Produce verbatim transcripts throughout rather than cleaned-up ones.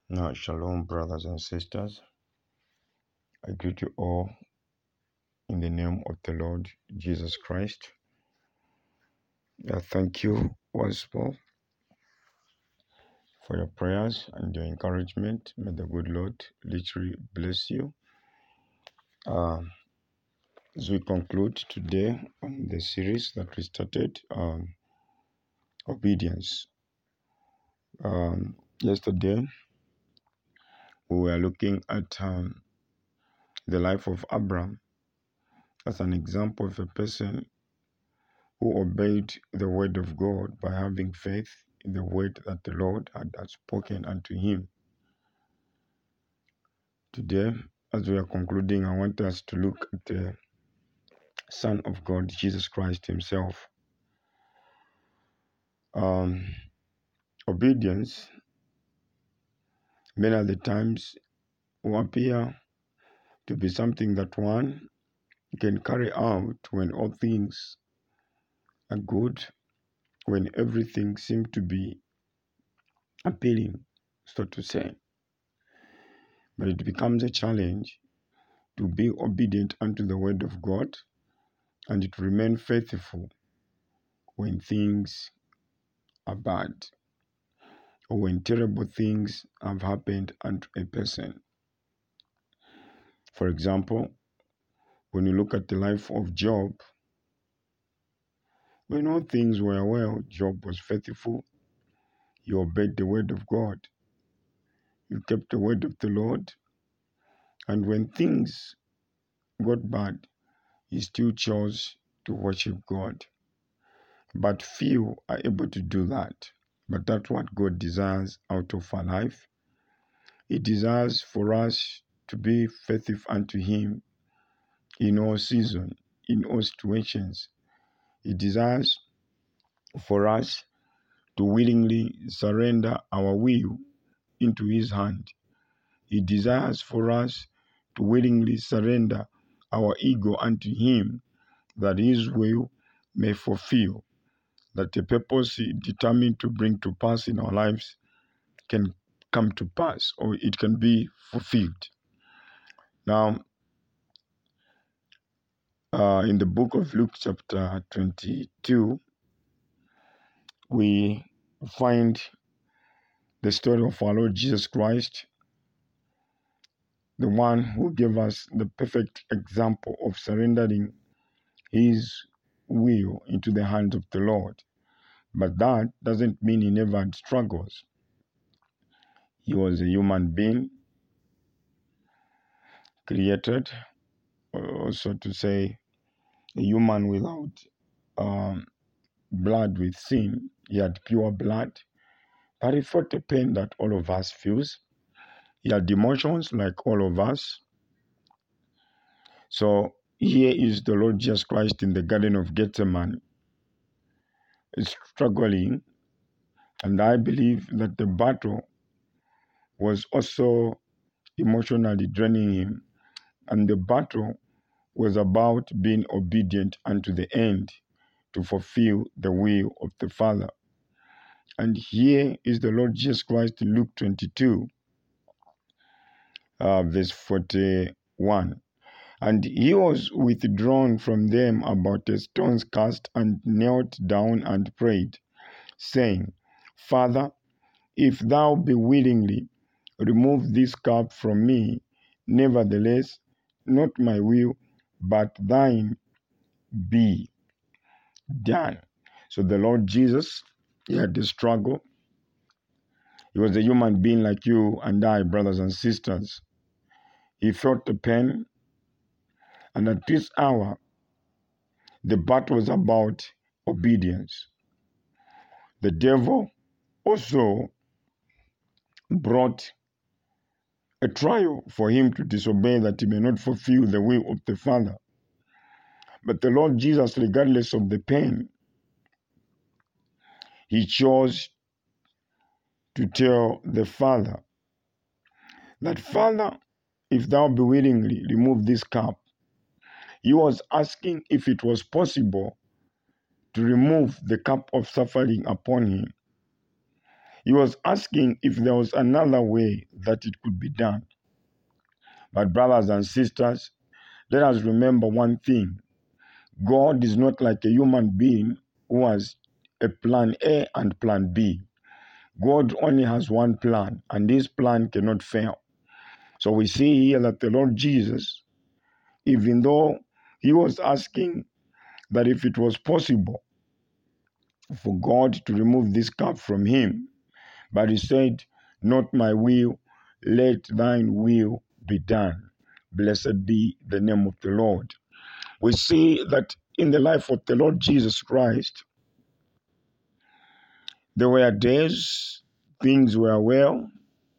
Now, shalom, brothers and sisters. I greet you all in the name of the Lord Jesus Christ. I thank you once more for your prayers and your encouragement. May the good Lord literally bless you. Uh, as we conclude today on the series that we started, um, obedience. Um, yesterday, we were looking at um, the life of Abraham as an example of a person who obeyed the word of God by having faith in the word that the Lord had spoken unto him. Today, as we are concluding, I want us to look at the Son of God, Jesus Christ himself. Um, obedience, many of the times, will appear to be something that one can carry out when all things are good, when everything seems to be appealing, so to say. But it becomes a challenge to be obedient unto the word of God and to remain faithful when things are bad or when terrible things have happened unto a person. For example, when you look at the life of Job, when all things were well, Job was faithful. He obeyed the word of God. He kept the word of the Lord. And when things got bad, he still chose to worship God. But few are able to do that. But that's what God desires out of our life. He desires for us to be faithful unto Him in all seasons, in all situations. He desires for us to willingly surrender our will into His hand. He desires for us to willingly surrender our ego unto Him, that His will may fulfill, that the purpose He determined to bring to pass in our lives can come to pass, or it can be fulfilled. Now, uh, in the book of Luke chapter twenty-two, we find the story of our Lord Jesus Christ, the one who gave us the perfect example of surrendering His will into the hands of the Lord. But that doesn't mean He never had struggles. He was a human being, created, also to say, a human without um, blood with sin. He had pure blood, but he felt the pain that all of us feels. He had emotions like all of us. So here is the Lord Jesus Christ in the Garden of Gethsemane, struggling, and I believe that the battle was also emotionally draining him, and the battle was about being obedient unto the end to fulfill the will of the Father. And here is the Lord Jesus Christ in Luke twenty-two, uh, verse forty-one. And he was withdrawn from them about a stone's cast, and knelt down and prayed, saying, Father, if thou be willingly, remove this cup from me. Nevertheless, not my will, but thine be done. So the Lord Jesus, he had the struggle. He was a human being like you and I, brothers and sisters. He felt the pain. And at this hour, the battle was about obedience. The devil also brought a trial for him to disobey, that he may not fulfill the will of the Father. But the Lord Jesus, regardless of the pain, he chose to tell the Father that, Father, if thou be willingly, remove this cup. He was asking if it was possible to remove the cup of suffering upon him. He was asking if there was another way that it could be done. But brothers and sisters, let us remember one thing. God is not like a human being who has a plan A and plan B. God only has one plan, and this plan cannot fail. So we see here that the Lord Jesus, even though he was asking that if it was possible for God to remove this cup from him, but he said, not my will, let thine will be done. Blessed be the name of the Lord. We see that in the life of the Lord Jesus Christ, there were days things were well.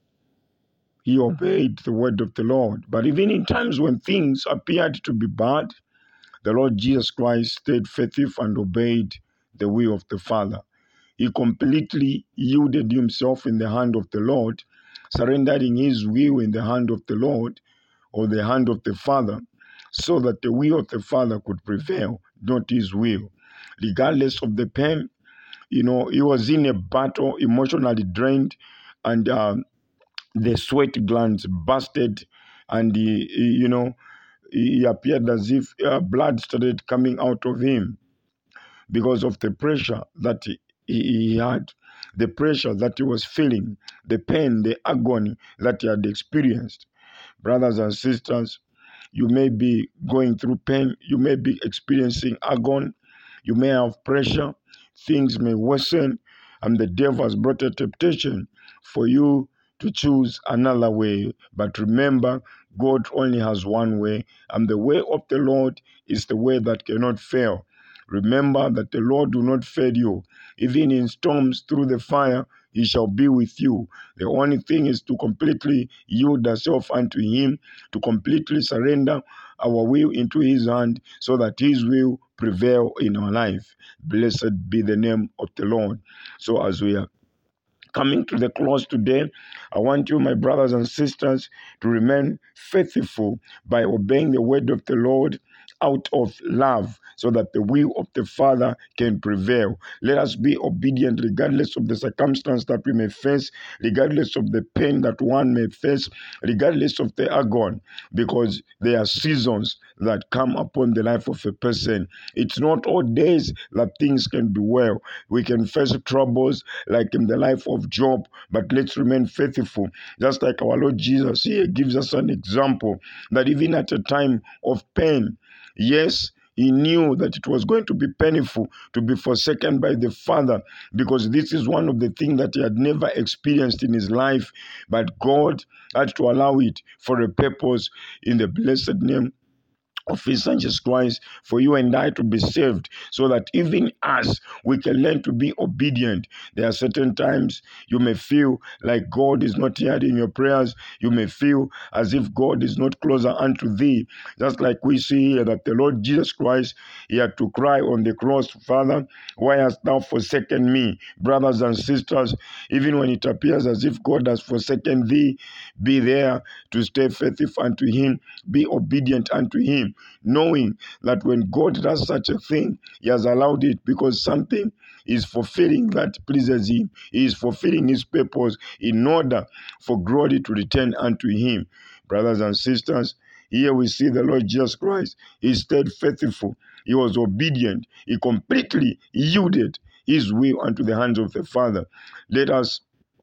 He obeyed the word of the Lord. But even in times when things appeared to be bad, the Lord Jesus Christ stayed faithful and obeyed the will of the Father. He completely yielded himself in the hand of the Lord, surrendering his will in the hand of the Lord or the hand of the Father, so that the will of the Father could prevail, not his will. Regardless of the pain, you know, he was in a battle, emotionally drained, and um, the sweat glands busted, and he, he, you know, he appeared as if uh, blood started coming out of him because of the pressure that he, he had, the pressure that he was feeling, the pain, the agony that he had experienced. Brothers and sisters, you may be going through pain, you may be experiencing agony, you may have pressure, things may worsen, and the devil has brought a temptation for you to choose another way. But remember, God only has one way, and the way of the Lord is the way that cannot fail. Remember that the Lord will not fail you. Even in storms through the fire, he shall be with you. The only thing is to completely yield ourselves unto him, to completely surrender our will into his hand so that his will prevail in our life. Blessed be the name of the Lord. So as we are coming to the close today, I want you, my brothers and sisters, to remain faithful by obeying the word of the Lord out of love, so that the will of the Father can prevail. Let us be obedient regardless of the circumstance that we may face, regardless of the pain that one may face, regardless of the agony, because there are seasons that come upon the life of a person. It's not all days that things can be well. We can face troubles like in the life of Job, but let's remain faithful. Just like our Lord Jesus here gives us an example that even at a time of pain, yes, he knew that it was going to be painful to be forsaken by the Father, because this is one of the things that he had never experienced in his life. But God had to allow it for a purpose, in the blessed name of his Son Jesus Christ, for you and I to be saved, so that even us, we can learn to be obedient. There are certain times you may feel like God is not hearing your prayers. You may feel as if God is not closer unto thee. Just like we see here that the Lord Jesus Christ, he had to cry on the cross, Father, why hast thou forsaken me? Brothers and sisters, even when it appears as if God has forsaken thee, be there to stay faithful unto him, be obedient unto him, knowing that when God does such a thing, he has allowed it because something is fulfilling that pleases him. He is fulfilling his purpose in order for glory to return unto him. Brothers and sisters, here we see the Lord Jesus Christ. He stayed faithful. He was obedient. He completely yielded his will unto the hands of the Father. Let us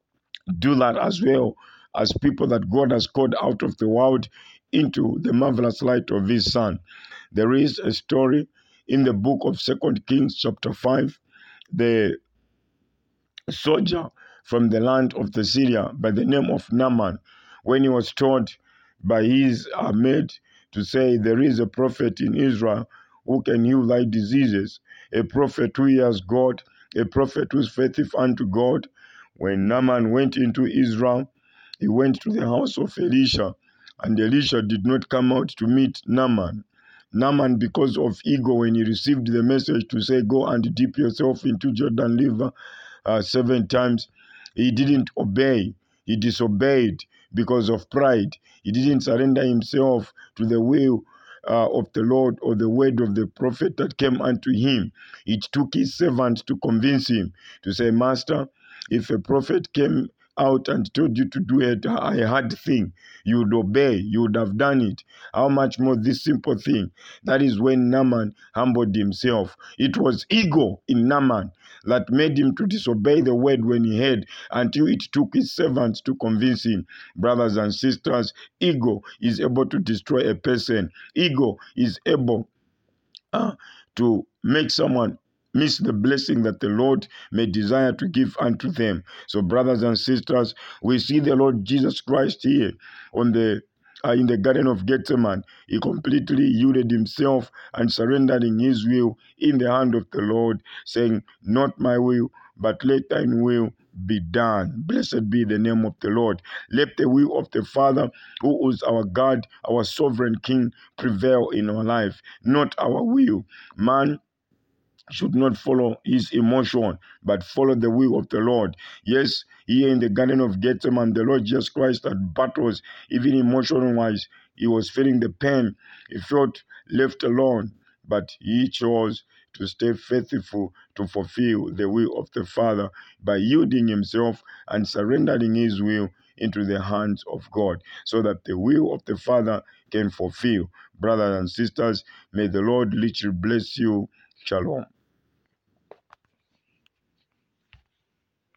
do that as well, as people that God has called out of the world into the marvelous light of his Son. There is a story in the book of Second Kings chapter five. The soldier from the land of the Syria by the name of Naaman, when he was told by his uh, maid to say, there is a prophet in Israel who can heal thy diseases, a prophet who hears God, a prophet who is faithful unto God. When Naaman went into Israel, he went to the house of Elisha, and Elisha did not come out to meet Naaman. Naaman, because of ego, when he received the message to say, go and dip yourself into Jordan River uh, seven times, he didn't obey. He disobeyed because of pride. He didn't surrender himself to the will uh, of the Lord or the word of the prophet that came unto him. It took his servant to convince him to say, Master, If a prophet came out and told you to do a, a hard thing, you would obey, you would have done it. How much more this simple thing? That is when Naaman humbled himself. It was ego in Naaman that made him to disobey the word when he heard, until it took his servants to convince him. Brothers and sisters, ego is able to destroy a person. Ego is able uh, to make someone miss the blessing that the Lord may desire to give unto them. So, brothers and sisters, we see the Lord Jesus Christ here on the uh, in the Garden of Gethsemane. He completely yielded himself and surrendering his will in the hand of the Lord, saying, "Not my will, but let thine will be done." Blessed be the name of the Lord. Let the will of the Father, who is our God, our sovereign King, prevail in our life, not our will. Man should not follow his emotion, but follow the will of the Lord. Yes, here in the Garden of Gethsemane, the Lord Jesus Christ had battles, even emotion-wise. He was feeling the pain. He felt left alone, but he chose to stay faithful to fulfill the will of the Father by yielding himself and surrendering his will into the hands of God, so that the will of the Father can fulfill. Brothers and sisters, may the Lord literally bless you. Shalom.